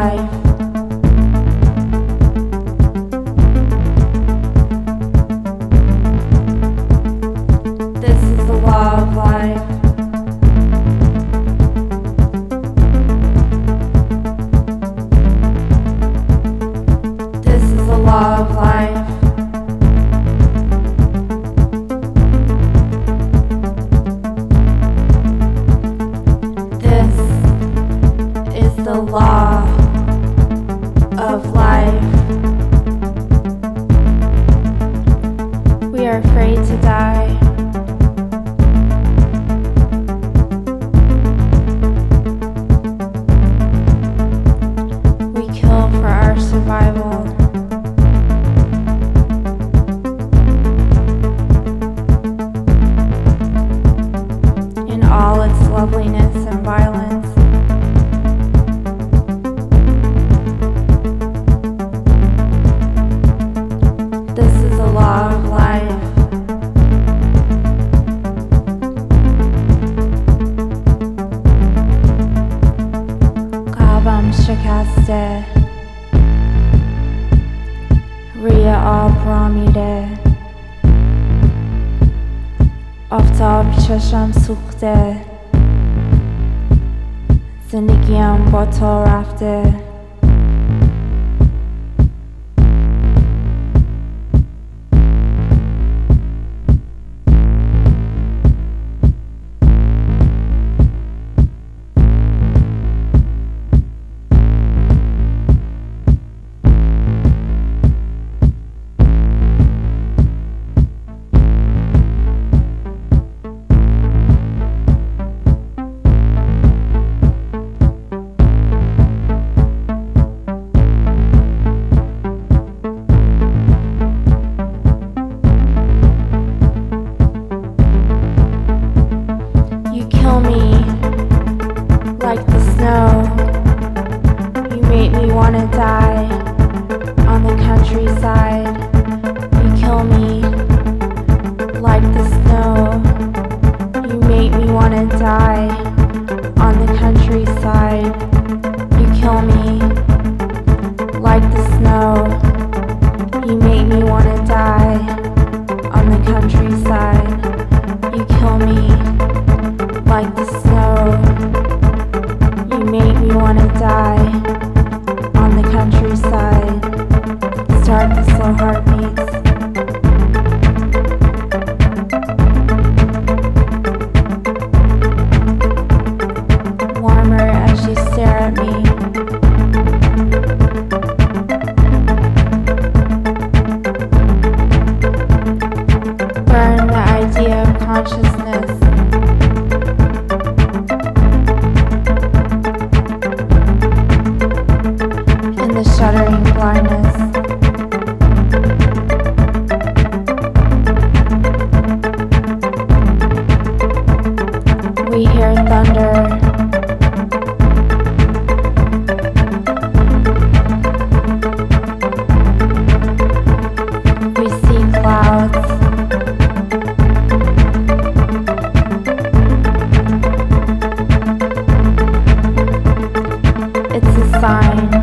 life. This is the law of life. This is the law of life. This is the law of life. We are afraid to die. We kill for our survival. In all its loveliness and violence. This is the law of life. قلبم شکسته، روی آب را میره، آفتاب چشم سوخته، زندگیم با تو رفته. Kill me like the snow. You make me wanna die on the countryside. You kill me like the snow. You make me wanna die on the countryside. You kill me like the snow. You make me wanna die on the countryside. You kill me like the snow. You make me wanna die on the countryside. Start the slow heartbeats. Warmer as you stare at me. Burn the idea of consciousness. The shuddering blindness. We hear thunder. We see clouds. It's a sign.